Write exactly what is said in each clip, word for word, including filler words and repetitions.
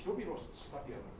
広々したピアノです。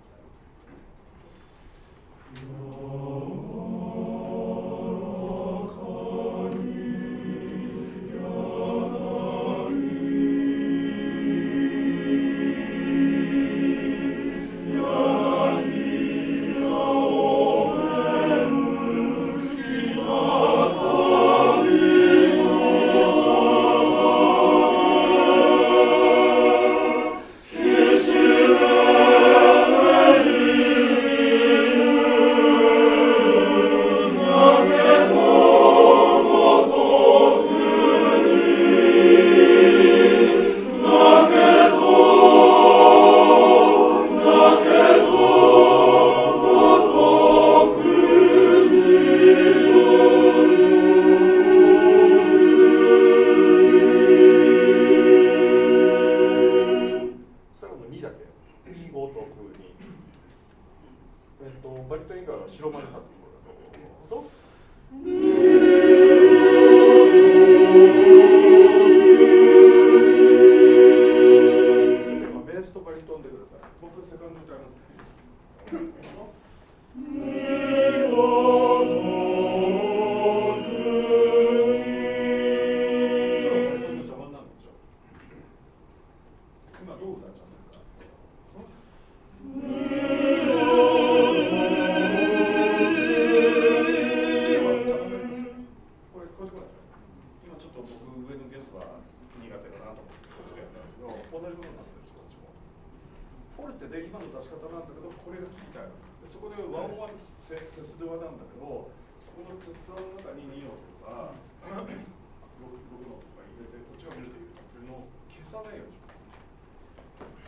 そこで和音はセスドアなんだけど、そこのセスドアの中にに音とかろく音とか入れて、こっちが見るというのを消さないようにします。